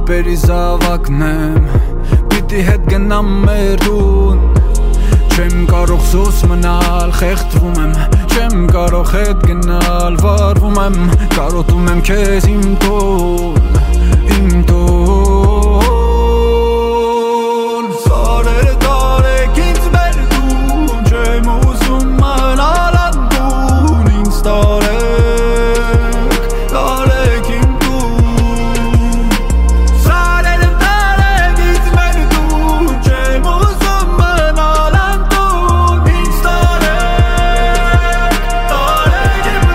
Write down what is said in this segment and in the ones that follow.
Բերի զավակնեմ Պիտի հետ գնամ մեր տուն Չեմ կարող սուս մնալ խեղդվում եմ Չեմ կարող հետ գնալ վարվում եմ Կարոտում եմ քեզ իմ տուն Սարերը տարեք ինձ մեր տուն Չեմ ուզում մնալ անդուն Ինձ տարեք իմ տուն Սարերը տարեք ինձ մեր տուն Չեմ ուզում մնալ անդուն Ինձ տարեք իմ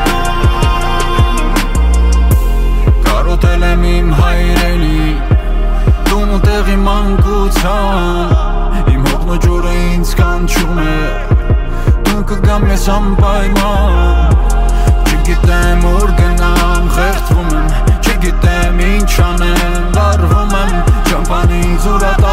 տուն Կարոտել եմ իմ հայրենի Տուն ու տեղի մանկության Իմ հոգն ու ջուրը ինձ կանչում է Տուն կգամ ես անպայման Չգիտեմ ուր գնամ խեղդվում եմ Չգիտեմ ինչ անեմ վարվում եմ Ճամփանից ուրատ